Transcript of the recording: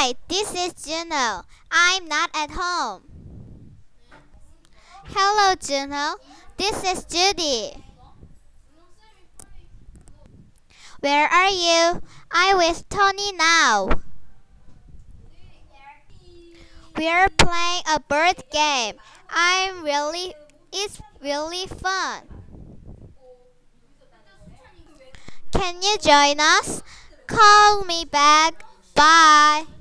Hi, this is Juno. I'm not at home. Hello, Juno. This is Judy. Where are you? I'm with Tony now. We're playing a bird game. It's really fun. Can you join us? Call me back. Bye.